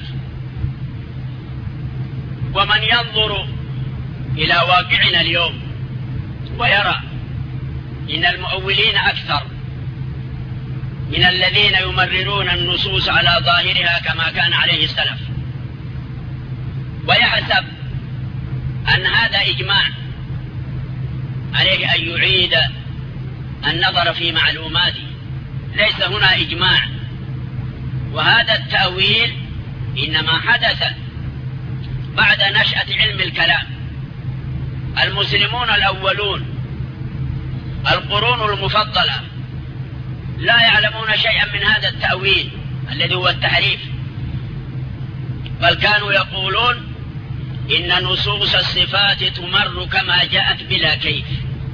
ومن ينظر إلى واقعنا اليوم ويرى إن المؤولين أكثر من الذين يمررون النصوص على ظاهرها كما كان عليه السلف، ويحسب أن هذا إجماع، عليه أن يعيد النظر في معلوماته. ليس هنا إجماع، وهذا التأويل إنما حدث بعد نشأة علم الكلام. المسلمون الأولون، القرون المفضلة، لا يعلمون شيئا من هذا التأويل الذي هو التحريف، بل كانوا يقولون إن نصوص الصفات تمر كما جاءت بلا كيف.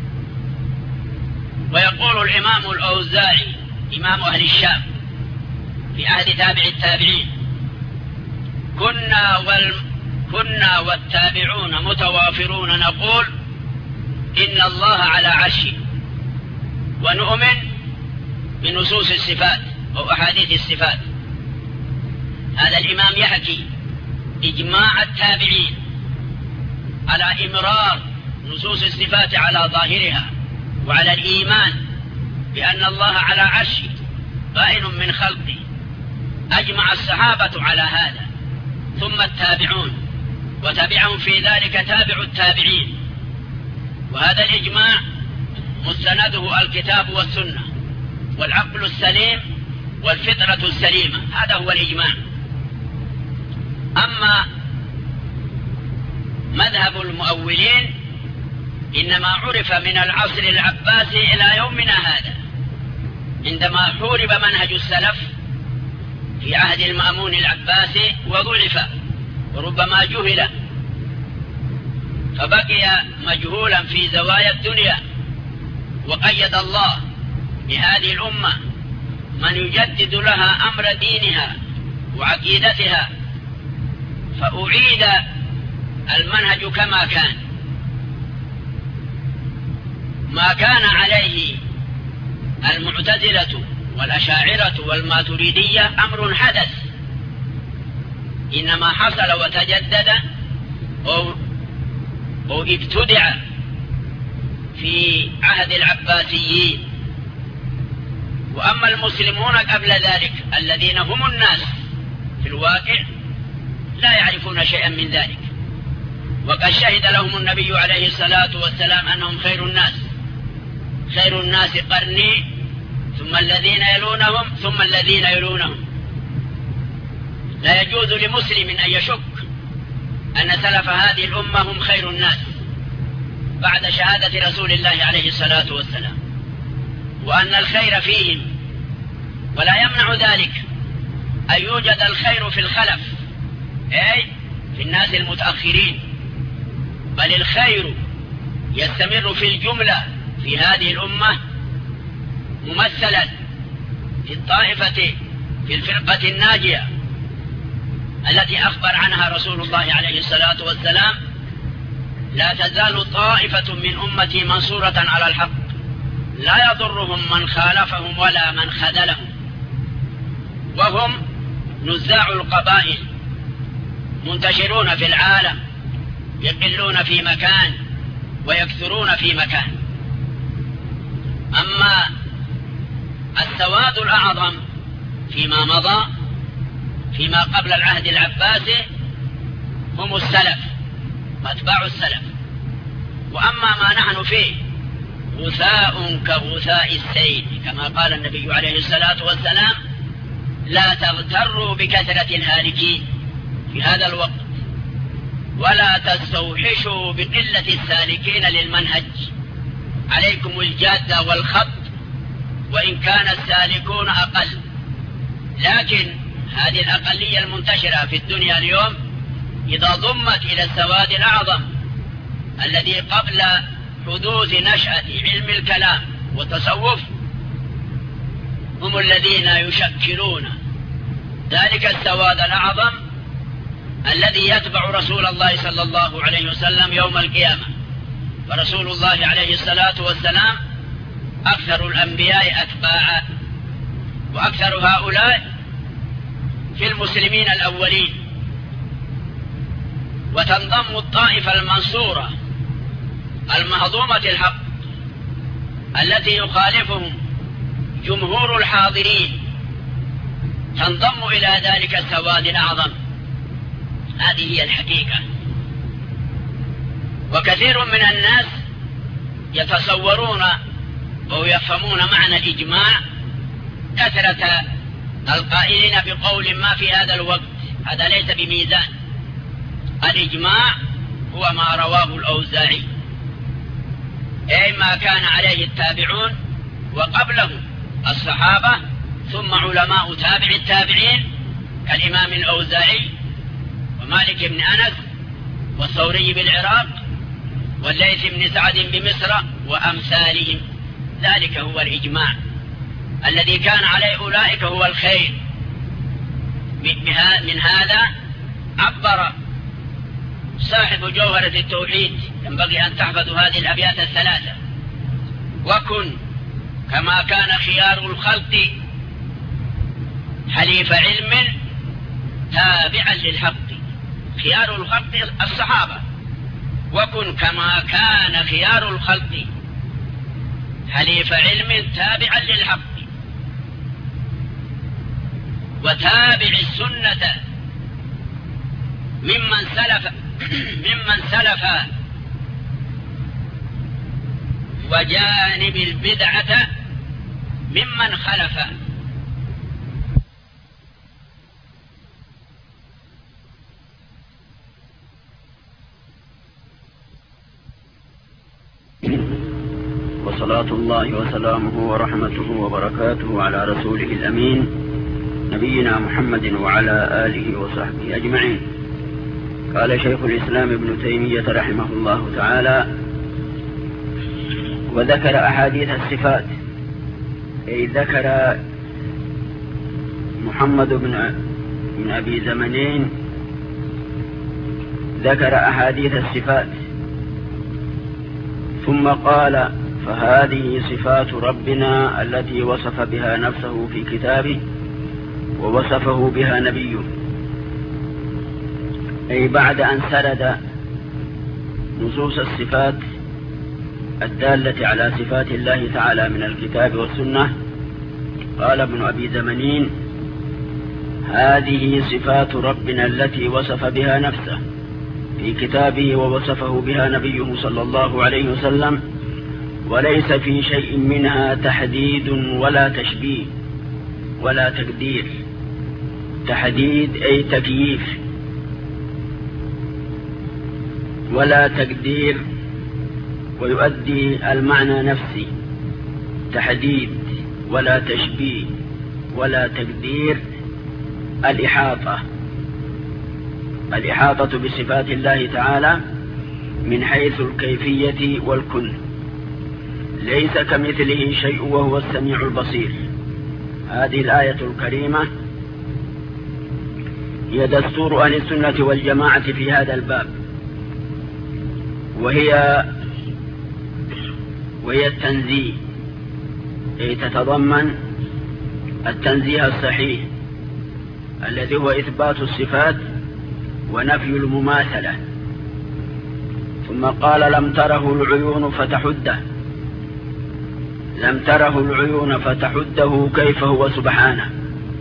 ويقول الإمام الأوزاعي إمام أهل الشام في عهد تابع التابعين: كنا, وال... كنا والتابعون متوافرون نقول إن الله على عرشه، ونؤمن بنصوص الصفات أو أحاديث الصفات. هذا الإمام يحكي إجماع التابعين على إمرار نصوص الصفات على ظاهرها، وعلى الإيمان بأن الله على عرشه بائن من خلقه. أجمع الصحابة على هذا، ثم التابعون، وتبعهم في ذلك تابع التابعين. وهذا الإجماع مستنده الكتاب والسنة، والعقل السليم والفطرة السليمة. هذا هو الإجماع. أما مذهب المؤولين إنما عرف من العصر العباسي إلى يومنا هذا، عندما حورب منهج السلف في عهد المأمون العباسي وضعف وربما جهل، فبقي مجهولا في زوايا الدنيا، وقيد الله بهذه الأمة من يجدد لها أمر دينها وعقيدتها، فأعيد المنهج كما كان. ما كان عليه المعتزلة والأشاعرة والماتريدية أمر حدث، إنما حصل وتجدد أو, أو ابتدع في عهد العباسيين. وأما المسلمون قبل ذلك الذين هم الناس في الواقع لا يعرفون شيئا من ذلك، وقد شهد لهم النبي عليه الصلاة والسلام أنهم خير الناس، خير الناس قرني ثم الذين يلونهم ثم الذين يلونهم. لا يجوز لمسلم أن يشك أن سلف هذه الأمة هم خير الناس بعد شهادة رسول الله عليه الصلاة والسلام، وأن الخير فيهم، ولا يمنع ذلك أن يوجد الخير في الخلف، أي في الناس المتأخرين، بل الخير يستمر في الجملة في هذه الأمة ممثلا في الطائفة في الفرقة الناجية التي أخبر عنها رسول الله عليه الصلاة والسلام: لا تزال طائفة من أمتي منصورة على الحق لا يضرهم من خالفهم ولا من خذلهم. وهم نزاع القبائل منتشرون في العالم، يقلون في مكان ويكثرون في مكان. أما السواد الأعظم فيما مضى فيما قبل العهد العباسي هم السلف واتباع السلف. وأما ما نحن فيه غثاء كغثاء السيل، كما قال النبي عليه الصلاة والسلام: لا تغتروا بكثرة الهالكين في هذا الوقت، ولا تستوحشوا بقلة السالكين للمنهج، عليكم الجادة والخط وإن كان السالكون أقل. لكن هذه الأقلية المنتشرة في الدنيا اليوم إذا ضمت إلى السواد الأعظم الذي قبل حدوث نشأة علم الكلام والتصوف، هم الذين يشكلون ذلك السواد الأعظم الذي يتبع رسول الله صلى الله عليه وسلم يوم القيامة. ورسول الله عليه الصلاة والسلام أكثر الأنبياء أتباعا، وأكثر هؤلاء في المسلمين الأولين. وتنضم الطائفة المنصورة المهضومة الحق التي يخالفهم جمهور الحاضرين، تنضم إلى ذلك السواد الأعظم. هذه هي الحقيقة. وكثير من الناس يتصورون أو يفهمون معنى الإجماع كثرة القائلين بقول ما في هذا الوقت. هذا ليس بميزان. الإجماع هو ما رواه الأوزاعي، أي ما كان عليه التابعون وقبلهم الصحابة ثم علماء تابع التابعين كالإمام الأوزاعي ومالك بن أنس والثوري بالعراق والليث بن سعد بمصر وأمثالهم. ذلك هو الإجماع الذي كان عليه أولئك هو الخير. من هذا عبر صاحب جوهرة التوحيد: ينبغي أن تحفظوا هذه الأبيات الثلاثة: وكن كما كان خيار الخلق حليف علم تابعا للحق. خيار الخلق الصحابة. وكن كما كان خيار الخلق حليف علم تابعا للحق، وتابع السنة ممن سلف ممن سلف وجانب البدعة ممن خلف. وصلاة الله وسلامه ورحمته وبركاته على رسوله الأمين نبينا محمد وعلى آله وصحبه أجمعين. قال شيخ الإسلام ابن تيمية رحمه الله تعالى: وذكر أحاديث الصفات، أي ذكر محمد بن من أبي زمنين ذكر أحاديث الصفات، ثم قال: فهذه صفات ربنا التي وصف بها نفسه في كتابه ووصفه بها نبيه، أي بعد أن سرد نصوص الصفات الدالة على صفات الله تعالى من الكتاب والسنة، قال ابن أبي زمنين: هذه صفات ربنا التي وصف بها نفسه في كتابه ووصفه بها نبيه صلى الله عليه وسلم، وليس في شيء منها تحديد ولا تشبيه ولا تقدير. تحديد أي تكييف، ولا تقدير ويؤدي المعنى نفسي. تحديد ولا تشبيه ولا تقدير، الإحاطة الإحاطة بصفات الله تعالى من حيث الكيفية والكل، ليس كمثله شيء وهو السميع البصير. هذه الآية الكريمة هي دستور أهل السنة والجماعة في هذا الباب، وهي وهي التنزيه، أي تتضمن التنزيه الصحيح الذي هو إثبات الصفات ونفي المماثلة. ثم قال: لم تره العيون فتحده، لم تره العيون فتحده كيف هو سبحانه.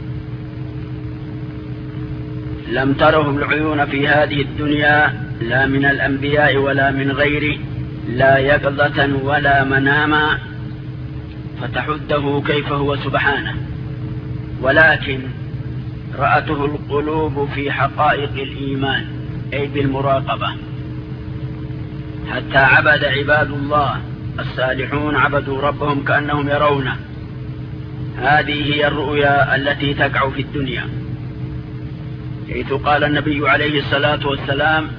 لم تره العيون في هذه الدنيا لا من الأنبياء ولا من غيره، لا يقظة ولا مناما، فتحده كيف هو سبحانه، ولكن رأته القلوب في حقائق الإيمان، أي بالمراقبة، حتى عبد عباد الله الصالحون عبدوا ربهم كأنهم يرونه. هذه هي الرؤيا التي تقع في الدنيا، حيث قال النبي عليه الصلاة والسلام: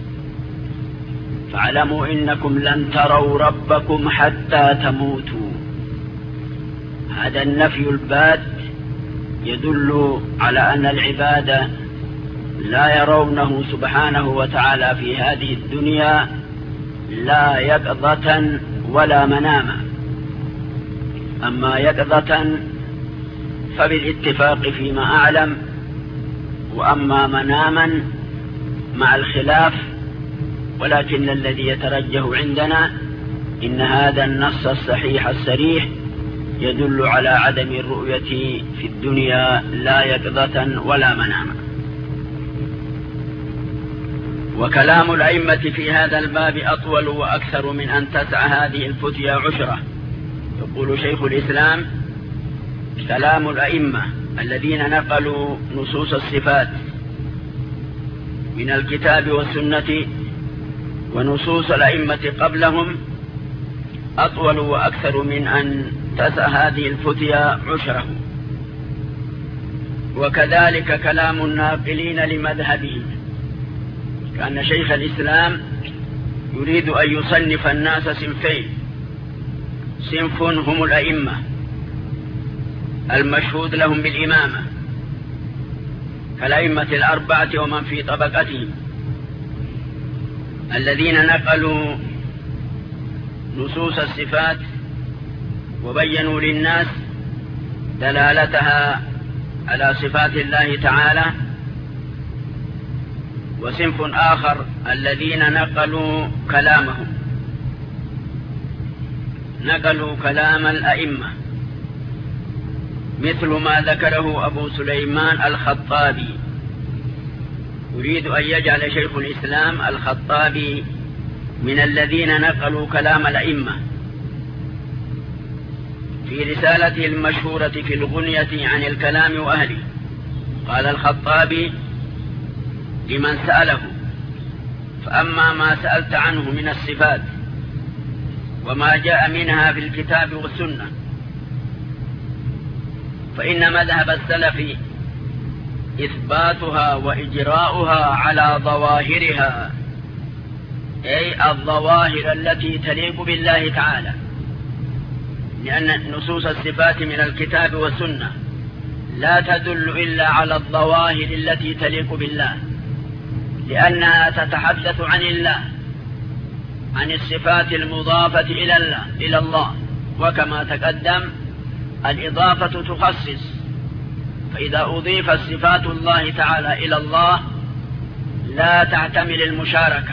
فاعلموا إنكم لن تروا ربكم حتى تموتوا. هذا النفي البات يدل على أن العباد لا يرونه سبحانه وتعالى في هذه الدنيا لا يقظة ولا مناما. أما يقظة فبالاتفاق فيما أعلم، وأما مناما مع الخلاف، ولكن الذي يترجح عندنا إن هذا النص الصحيح الصريح يدل على عدم الرؤية في الدنيا لا يقظة ولا مناما. وكلام الأئمة في هذا الباب أطول وأكثر من أن تسع هذه الفتيا عشرة. يقول شيخ الإسلام: كلام الأئمة الذين نقلوا نصوص الصفات من الكتاب والسنة ونصوص الأئمة قبلهم أطول وأكثر من أن تسع هذه الفتيا عشره. وكذلك كلام الناقلين لمذهبهم، كأن شيخ الإسلام يريد أن يصنف الناس صنفين: صنف هم الأئمة المشهود لهم بالإمامة كالأئمة الأربعة ومن في طبقتهم، الذين نقلوا نصوص الصفات وبينوا للناس دلالتها على صفات الله تعالى. وصنف آخر الذين نقلوا كلامهم، نقلوا كلام الأئمة، مثل ما ذكره أبو سليمان الخطابي. يريد أن يجعل شيخ الإسلام الخطابي من الذين نقلوا كلام الأئمة في رسالته المشهورة في الغنية عن الكلام وأهله. قال الخطابي لمن سأله: فأما ما سألت عنه من الصفات وما جاء منها في الكتاب والسنة. فإن مذهب السلف إثباتها وإجراؤها على ظواهرها، أي الظواهر التي تليق بالله تعالى، لأن نصوص الصفات من الكتاب والسنة لا تدل إلا على الظواهر التي تليق بالله، لأنها تتحدث عن الله، عن الصفات المضافة إلى الله, إلى الله وكما تقدم الإضافة تخصص، فإذا أضيفت صفات الله تعالى إلى الله لا تحتمل المشاركة.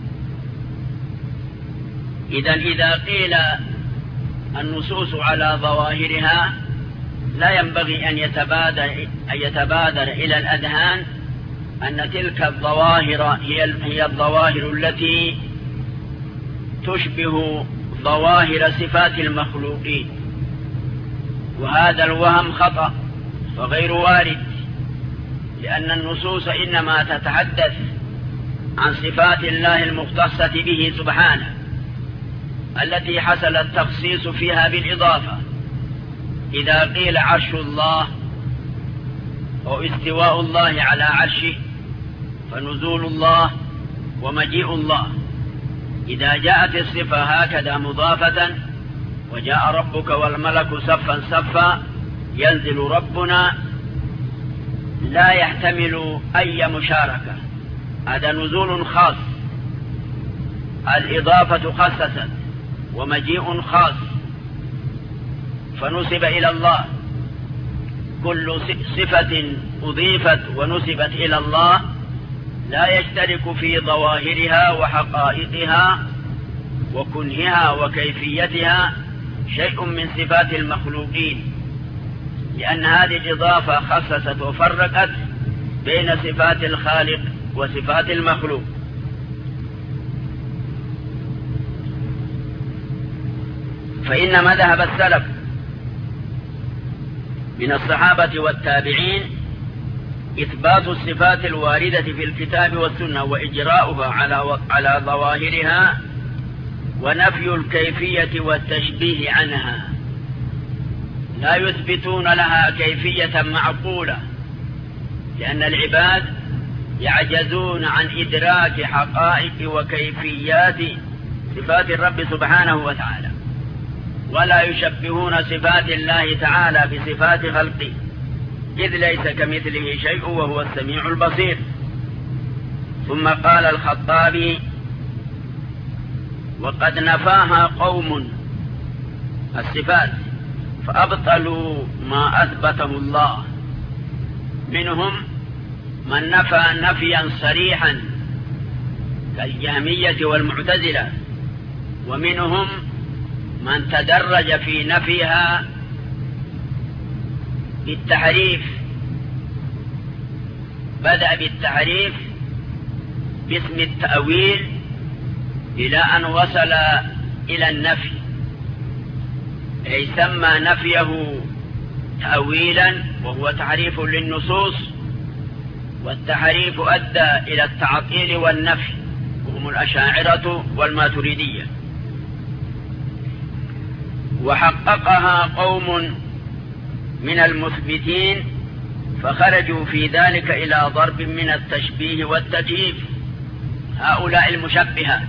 إذا إذا قيل النصوص على ظواهرها لا ينبغي أن يتبادر, أن يتبادر إلى الأذهان أن تلك الظواهر هي, هي الظواهر التي تشبه ظواهر صفات المخلوقين، وهذا الوهم خطأ وغير وارد، لأن النصوص إنما تتحدث عن صفات الله المختصة به سبحانه التي حصل التخصيص فيها بالإضافة. إذا قيل عرش الله أو استواء الله على عرشه فنزول الله ومجيء الله. إذا جاءت الصفة هكذا مضافة وجاء ربك والملك صفا صفا ينزل ربنا لا يحتمل أي مشاركة، هذا نزول خاص، الإضافة خصصت ومجيء خاص فنسب إلى الله. كل صفة أضيفت ونسبت إلى الله لا يشترك في ظواهرها وحقائقها وكنهها وكيفيتها شيء من صفات المخلوقين، لأن هذه الإضافة خصصت وفرقت بين صفات الخالق وصفات المخلوق. فإن مذهب السلف من الصحابة والتابعين إثبات الصفات الواردة في الكتاب والسنة وإجراؤها على على ظواهرها ونفي الكيفية والتشبيه عنها. لا يثبتون لها كيفية معقولة، لأن العباد يعجزون عن إدراك حقائق وكيفيات صفات الرب سبحانه وتعالى، ولا يشبهون صفات الله تعالى بصفات خلقه، إذ ليس كمثله شيء وهو السميع البصير. ثم قال الخطابي: وقد نفاها قوم الصفات فأبطلوا ما أثبته الله، منهم من نفى نفيا صريحا كالجهمية والمعتزلة، ومنهم من تدرج في نفيها بالتحريف، بدأ بالتحريف باسم التأويل إلى أن وصل إلى النفي، أي سمى نفيه تأويلا وهو تحريف للنصوص، والتحريف أدى إلى التعطيل والنفي وهم الأشاعرة والماتريدية. وحققها قوم من المثبتين فخرجوا في ذلك إلى ضرب من التشبيه والتكييف. هؤلاء المشبهة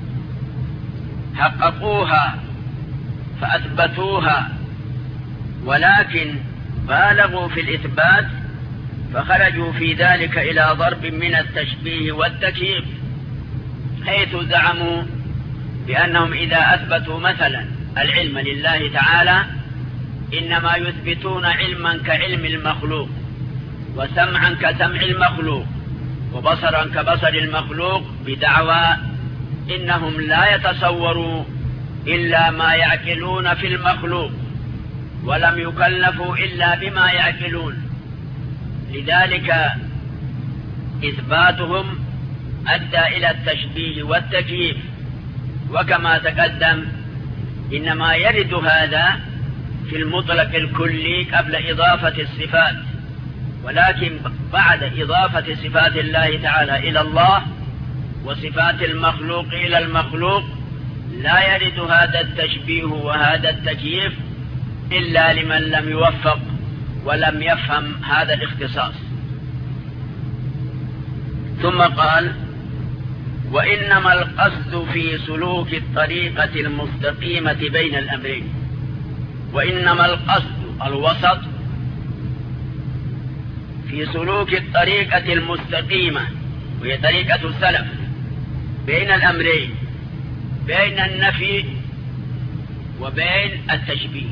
حققوها فأثبتوها، ولكن بالغوا في الإثبات فخرجوا في ذلك إلى ضرب من التشبيه والتكييف، حيث زعموا بأنهم إذا أثبتوا مثلا العلم لله تعالى إنما يثبتون علما كعلم المخلوق، وسمعا كسمع المخلوق، وبصرا كبصر المخلوق، بدعوى إنهم لا يتصوروا إلا ما يعقلون في المخلوق، ولم يكلفوا إلا بما يعقلون. لذلك إثباتهم أدى إلى التشبيه والتكييف. وكما تقدم إنما يرد هذا في المطلق الكلي قبل إضافة الصفات، ولكن بعد إضافة صفات الله تعالى إلى الله وصفات المخلوق إلى المخلوق لا يرد هذا التشبيه وهذا التكييف إلا لمن لم يوفق ولم يفهم هذا الاختصاص. ثم قال: وإنما القصد في سلوك الطريقة المستقيمة بين الأمرين. وإنما القصد الوسط في سلوك الطريقة المستقيمة، وهي طريقة السلف، بين الأمرين، بين النفي وبين التشبيه،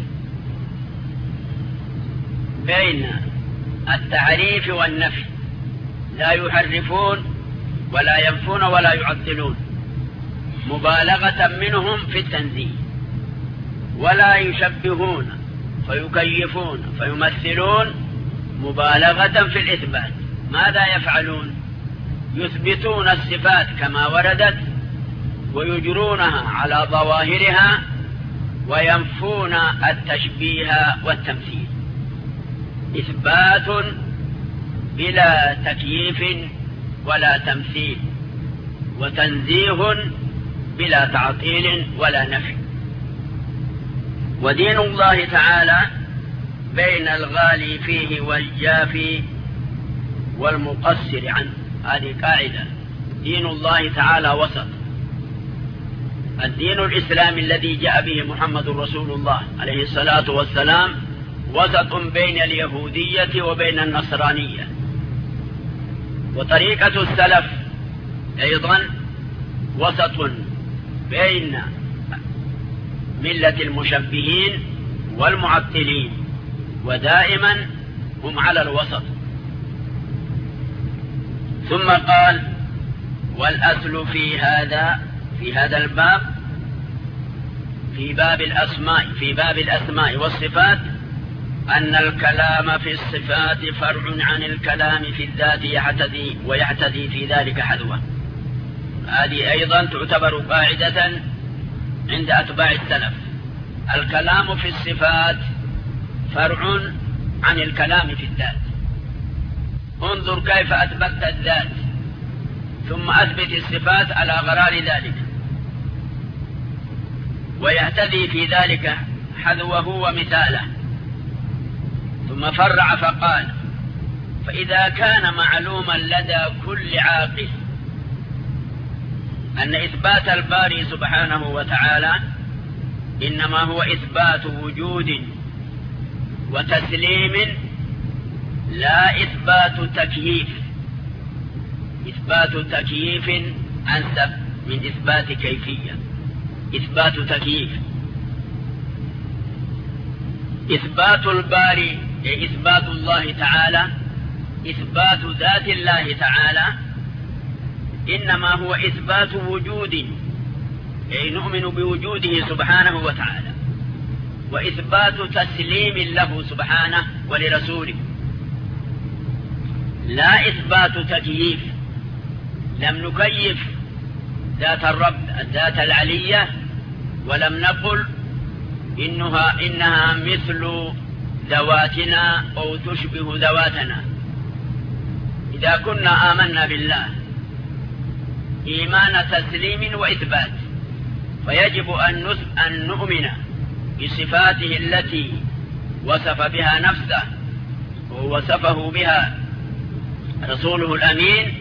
بين التعريف والنفي، لا يحرفون ولا ينفون ولا يعطلون، مبالغة منهم في التنزيه، ولا يشبهون فيكيفون فيمثلون، مبالغة في الإثبات. ماذا يفعلون؟ يثبتون الصفات كما وردت ويجرونها على ظواهرها، وينفون التشبيه والتمثيل. إثبات بلا تكييف ولا تمثيل، وتنزيه بلا تعطيل ولا نفي. ودين الله تعالى بين الغالي فيه والجافي والمقصر عنه. هذه قاعدة. دين الله تعالى وسط. الدين الإسلامي الذي جاء به محمد رسول الله عليه الصلاة والسلام وسط بين اليهودية وبين النصرانية. وطريقة السلف أيضا وسط بين ملة المشبهين والمعطلين، ودائما هم على الوسط. ثم قال: والأصل في هذا في هذا الباب، في باب الأسماء في باب الأسماء والصفات، أن الكلام في الصفات فرع عن الكلام في الذات، يحتدي ويحتدي في ذلك حذوه. هذه أيضا تعتبر قاعدة عند أتباع السلف. الكلام في الصفات فرع عن الكلام في الذات. انظر كيف أثبتت الذات ثم أثبت الصفات على غرار ذلك، ويهتدي في ذلك حذوه ومثاله. ثم فرع فقال: فإذا كان معلوما لدى كل عاقل أن إثبات الباري سبحانه وتعالى إنما هو إثبات وجود وتسليم، لا إثبات تكييف. إثبات تكييف أنسب من إثبات كيفية. إثبات تكييف. إثبات الباري أي إثبات الله تعالى، إثبات ذات الله تعالى، إنما هو إثبات وجود، أي نؤمن بوجوده سبحانه وتعالى، وإثبات تسليم له سبحانه ولرسوله، لا إثبات تكييف. لم نكيف ذات الرب الذات العلية، ولم نقل إنها, إنها مثل ذواتنا أو تشبه ذواتنا. إذا كنا آمنا بالله إيمان تسليم وإثبات، فيجب أن نؤمن بصفاته التي وصف بها نفسه ووصفه بها رسوله الأمين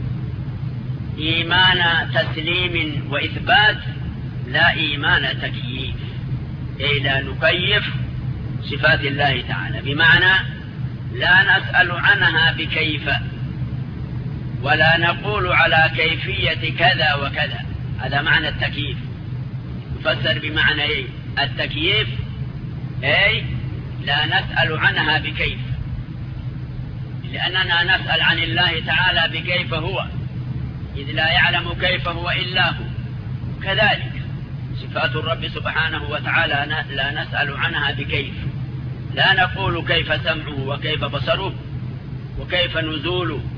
إيمان تسليم وإثبات، لا إيمان تكييف، أي لا نكيف صفات الله تعالى، بمعنى لا نسأل عنها بكيف، ولا نقول على كيفية كذا وكذا. هذا معنى التكييف. يفسر بمعنى إيه؟ التكييف أي لا نسأل عنها بكيف، لأننا نسأل عن الله تعالى بكيف هو، إذ لا يعلم كيف هو إلا هو. كذلك صفات الرب سبحانه وتعالى لا نسأل عنها بكيف، لا نقول كيف سمعه وكيف بصره وكيف نزوله